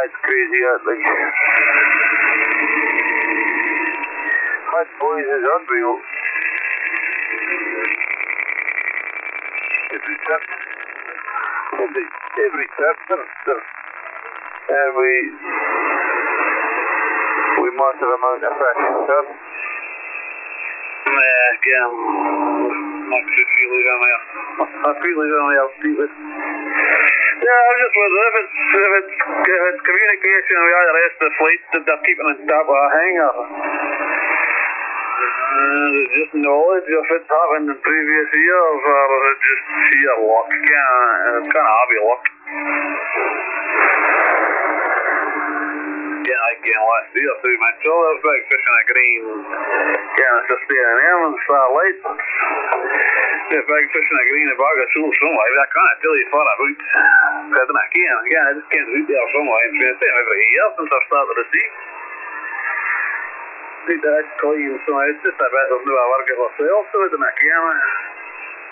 it's crazy out, like. That boys is unreal. Every trip, and we massive amount of pressure, so. Yeah, not just feel it on my I feel it on my outfit. Yeah, I was just wondering if it's communication with the rest of the fleet that they're keeping on top of a hangar. Is it just knowledge of it's happened in previous years, or is it just sheer luck? It's kind of hobby luck. Yeah, like last year through my children, I was like fishing a green. Yeah, it's just staying there and starlight. Yeah, big fishing a green and bag of soul somewhere. I can't tell you far about. I just can't root there somewhere. It's been the same every year since I started to see. That's clean, so it's just a bit of new work of ourselves, so it's a